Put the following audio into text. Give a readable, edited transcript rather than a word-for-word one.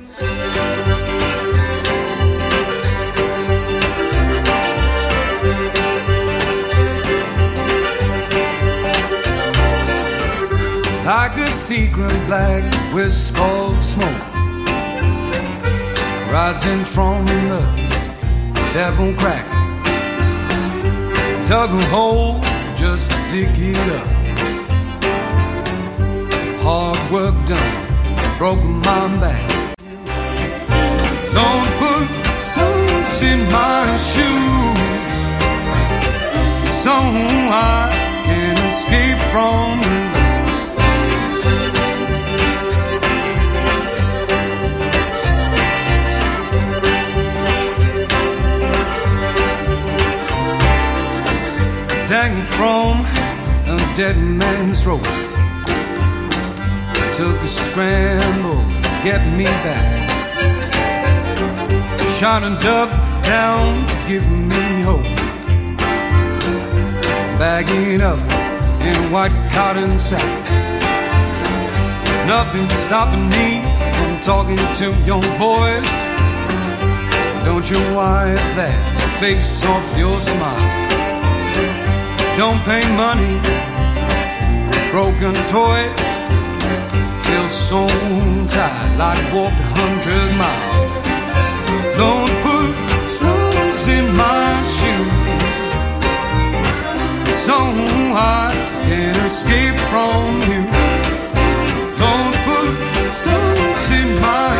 Like a secret black wisp of smoke rising from the devil crack. Dug a hole just to dig it up. Hard work done, broke my back. Don't put stones in my shoes, so I can't escape from you. Hanging from a dead man's rope, took a scramble to get me back. Shot a dove down to give me hope, bagging up in a white cotton sack. There's nothing stopping me from talking to young boys. Don't you wipe that face off your smile. Don't pay money for broken toys. Feel so tired, like walked 100 miles. Don't put stones in my shoes, so I can't escape from you. Don't put stones in my